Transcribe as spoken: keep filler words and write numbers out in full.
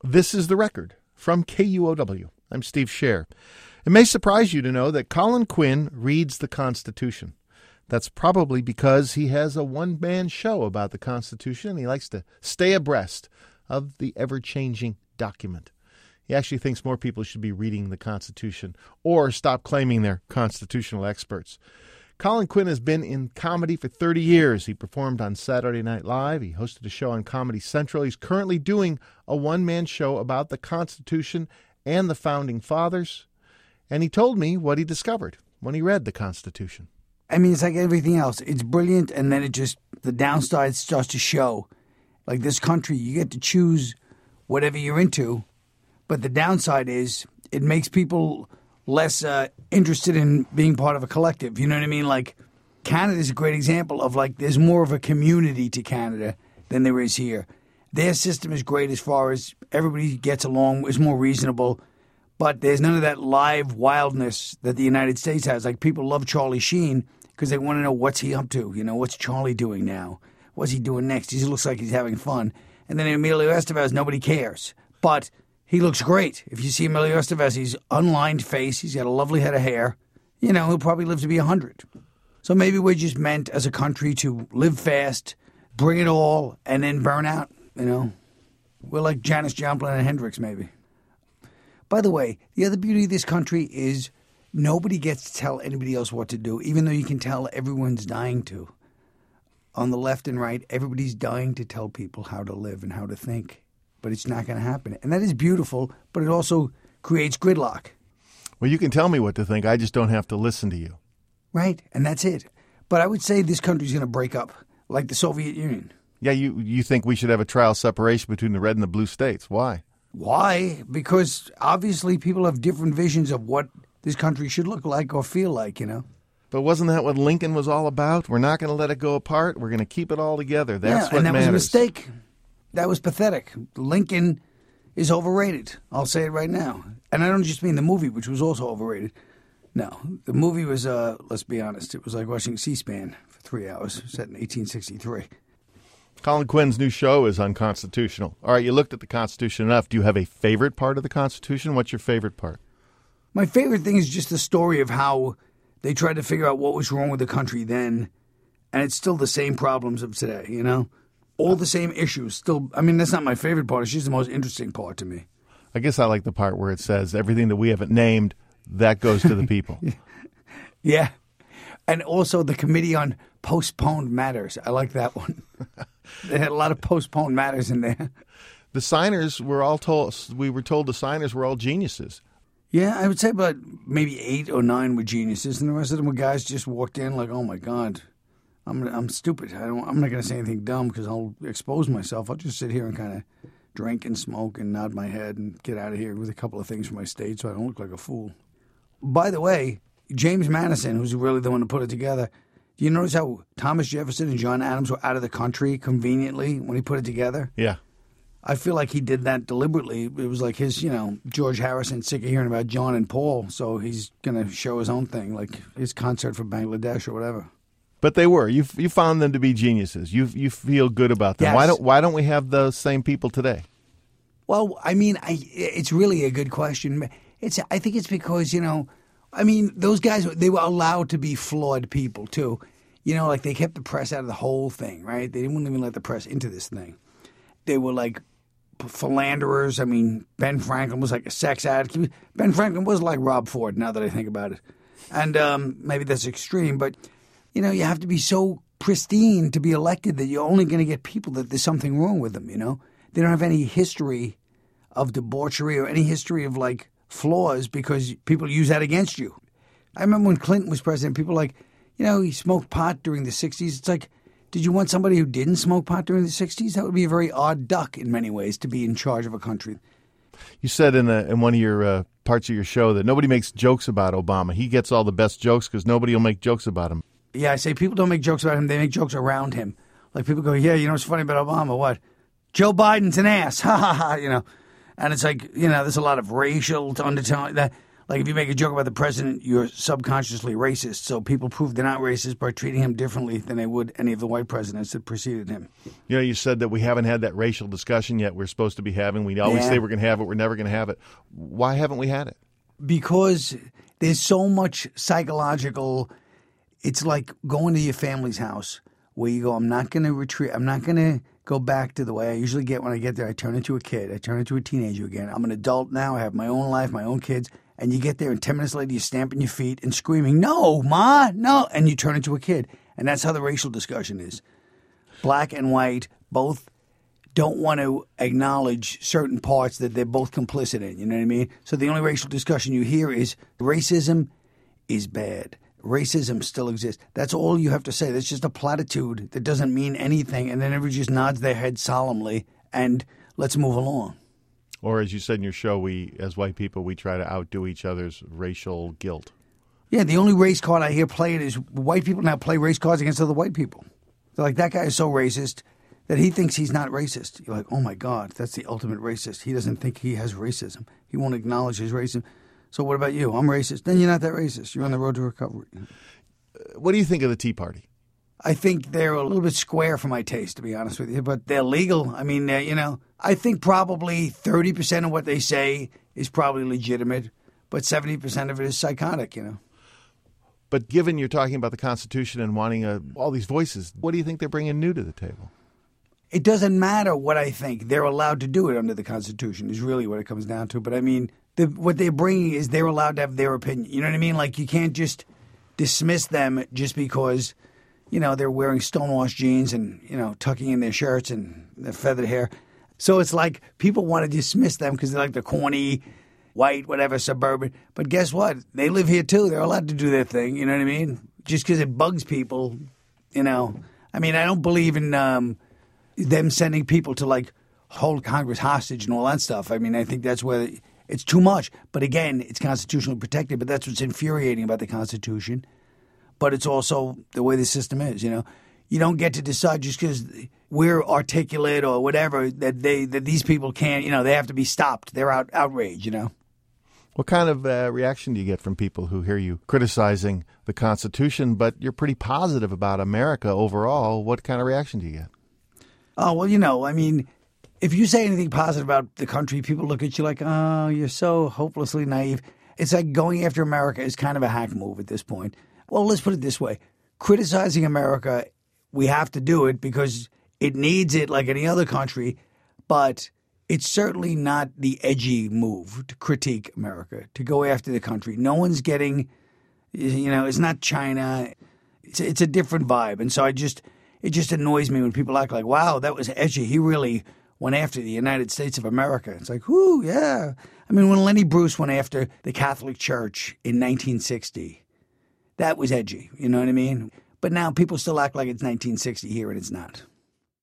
This is The Record from K U O W. I'm Steve Scher. It may surprise you to know that Colin Quinn reads the Constitution. That's probably because he has a one-man show about the Constitution, and he likes to stay abreast of the ever-changing document. He actually thinks more people should be reading the Constitution or stop claiming they're constitutional experts. Colin Quinn has been in comedy for thirty years. He performed on Saturday Night Live. He hosted a show on Comedy Central. He's currently doing a one-man show about the Constitution and the Founding Fathers. And he told me what he discovered when he read the Constitution. I mean, it's like everything else. It's brilliant, and then it just, the downside starts to show. Like this country, you get to choose whatever you're into, but the downside is it makes people less uh, interested in being part of a collective. You know what I mean? Like, Canada's a great example of, like, there's more of a community to Canada than there is here. Their system is great as far as everybody gets along, is more reasonable, but there's none of that live wildness that the United States has. Like, people love Charlie Sheen because they want to know what's he up to. You know, what's Charlie doing now? What's he doing next? He just looks like he's having fun. And then Emilio Estevez, nobody cares. But he looks great. If you see Emilio Estevez, he's unlined face. He's got a lovely head of hair. You know, he'll probably live to be one hundred. So maybe we're just meant as a country to live fast, bring it all, and then burn out, you know. We're like Janis Joplin and Hendrix, maybe. By the way, the other beauty of this country is nobody gets to tell anybody else what to do, even though you can tell everyone's dying to. On the left and right, everybody's dying to tell people how to live and how to think. But it's not going to happen. And that is beautiful, but it also creates gridlock. Well, you can tell me what to think. I just don't have to listen to you. Right, and that's it. But I would say this country's going to break up, like the Soviet Union. Yeah, you, you think we should have a trial separation between the red and the blue states. Why? Why? Because obviously people have different visions of what this country should look like or feel like, you know. But wasn't that what Lincoln was all about? We're not going to let it go apart. We're going to keep it all together. That's yeah, what and that matters. was a mistake. That was pathetic. Lincoln is overrated. I'll say it right now. And I don't just mean the movie, which was also overrated. No, the movie was, uh, let's be honest, it was like watching C-SPAN for three hours, set in eighteen sixty-three. Colin Quinn's new show is unconstitutional. All right, you looked at the Constitution enough. Do you have a favorite part of the Constitution? What's your favorite part? My favorite thing is just the story of how they tried to figure out what was wrong with the country then, and it's still the same problems of today, you know? All the same issues. Still, I mean, that's not my favorite part. It's just the most interesting part to me. I guess I like the part where it says everything that we haven't named, that goes to the people. Yeah. And also the Committee on Postponed Matters. I like that one. They had a lot of postponed matters in there. The signers were all told, we were told the signers were all geniuses. Yeah, I would say about maybe eight or nine were geniuses, and the rest of them were guys just walked in like, oh my God. I'm I'm stupid. I don't. I'm not going to say anything dumb because I'll expose myself. I'll just sit here and kind of drink and smoke and nod my head and get out of here with a couple of things from my state so I don't look like a fool. By the way, James Madison, who's really the one to put it together, do you notice how Thomas Jefferson and John Adams were out of the country conveniently when he put it together? Yeah. I feel like he did that deliberately. It was like his, you know, George Harrison, sick of hearing about John and Paul, so he's going to show his own thing, like his concert for Bangladesh or whatever. But they were. You you found them to be geniuses. You you feel good about them. Yes. Why don't Why don't we have those same people today? Well, I mean, I, it's really a good question. It's I think it's because, you know, I mean, those guys, they were allowed to be flawed people too. You know, like they kept the press out of the whole thing, right? They didn't even let the press into this thing. They were like philanderers. I mean, Ben Franklin was like a sex addict. Ben Franklin was like Rob Ford, now that I think about it. And um, maybe that's extreme, but you know, you have to be so pristine to be elected that you're only going to get people that there's something wrong with them, you know? They don't have any history of debauchery or any history of, like, flaws because people use that against you. I remember when Clinton was president, people were like, you know, he smoked pot during the sixties. It's like, did you want somebody who didn't smoke pot during the sixties? That would be a very odd duck in many ways to be in charge of a country. You said in, a, in one of your uh, parts of your show that nobody makes jokes about Obama. He gets all the best jokes because nobody will make jokes about him. Yeah, I say people don't make jokes about him. They make jokes around him. Like people go, yeah, you know what's funny about Obama? What? Joe Biden's an ass. Ha, ha, ha, you know. And it's like, you know, there's a lot of racial undertone. That, Like if you make a joke about the president, you're subconsciously racist. So people prove they're not racist by treating him differently than they would any of the white presidents that preceded him. You know, you said that we haven't had that racial discussion yet we're supposed to be having. We always Yeah. say we're going to have it. We're never going to have it. Why haven't we had it? Because there's so much psychological. It's like going to your family's house where you go, I'm not going to retreat. I'm not going to go back to the way I usually get when I get there. I turn into a kid. I turn into a teenager again. I'm an adult now. I have my own life, my own kids. And you get there, and ten minutes later, you're stamping your feet and screaming, no, Ma, no. And you turn into a kid. And that's how the racial discussion is. Black and white both don't want to acknowledge certain parts that they're both complicit in. You know what I mean? So the only racial discussion you hear is racism is bad. Racism still exists. That's all you have to say. That's just a platitude that doesn't mean anything. And then everybody just nods their head solemnly and let's move along. Or as you said in your show, we, as white people, we try to outdo each other's racial guilt. Yeah, the only race card I hear played is white people now play race cards against other white people. They're like, that guy is so racist that he thinks he's not racist. You're like, oh my God, that's the ultimate racist. He doesn't think he has racism. He won't acknowledge his racism. So what about you? I'm racist. Then you're not that racist. You're on the road to recovery. What do you think of the Tea Party? I think they're a little bit square for my taste, to be honest with you, but they're legal. I mean, you know, I think probably thirty percent of what they say is probably legitimate, but seventy percent of it is psychotic, you know. But given you're talking about the Constitution and wanting a, all these voices, what do you think they're bringing new to the table? It doesn't matter what I think. They're allowed to do it under the Constitution is really what it comes down to. But, I mean, the, what they're bringing is they're allowed to have their opinion. You know what I mean? Like, you can't just dismiss them just because, you know, they're wearing stonewashed jeans and, you know, tucking in their shirts and their feathered hair. So it's like people want to dismiss them because they're like the corny, white, whatever, suburban. But guess what? They live here, too. They're allowed to do their thing. You know what I mean? Just because it bugs people, you know. I mean, I don't believe in um, them sending people to, like, hold Congress hostage and all that stuff. I mean, I think that's where it's too much. But again, it's constitutionally protected. But that's what's infuriating about the Constitution. But it's also the way the system is, you know. You don't get to decide just because we're articulate or whatever that they that these people can't, you know, they have to be stopped. They're out outraged, you know. What kind of uh, reaction do you get from people who hear you criticizing the Constitution, but you're pretty positive about America overall? What kind of reaction do you get? Oh, well, you know, I mean, if you say anything positive about the country, people look at you like, oh, you're so hopelessly naive. It's like going after America is kind of a hack move at this point. Well, let's put it this way. Criticizing America, we have to do it because it needs it like any other country, but it's certainly not the edgy move to critique America, to go after the country. No one's getting, you know, it's not China. It's, it's a different vibe. And so I just, it just annoys me when people act like, wow, that was edgy. He really went after the United States of America. It's like, whoo, yeah. I mean, when Lenny Bruce went after the Catholic Church in nineteen sixty, that was edgy. You know what I mean? But now people still act like it's nineteen sixty here, and it's not.